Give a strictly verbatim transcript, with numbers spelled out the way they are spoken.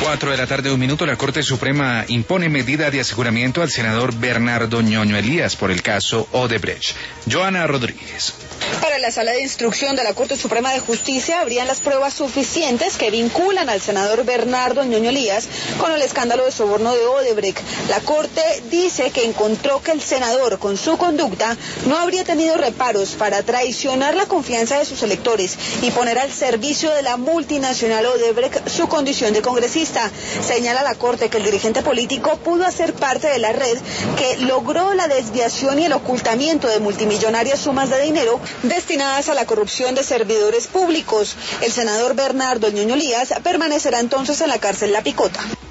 Cuatro de la tarde, un minuto, la Corte Suprema impone medida de aseguramiento al senador Bernardo Ñoño Elías por el caso Odebrecht. Joana Rodríguez. Para la Sala de Instrucción de la Corte Suprema de Justicia habrían las pruebas suficientes que vinculan al senador Bernardo Ñoño Elías con el escándalo de soborno de Odebrecht. La Corte dice que encontró que el senador, con su conducta, no habría tenido reparos para traicionar la confianza de sus electores y poner al servicio de la multinacional Odebrecht su condición de congresista. Señala la Corte que el dirigente político pudo hacer parte de la red que logró la desviación y el ocultamiento de multimillonarias sumas de dinero destinadas a la corrupción de servidores públicos. El senador Bernardo Ñoño Elías permanecerá entonces en la cárcel La Picota.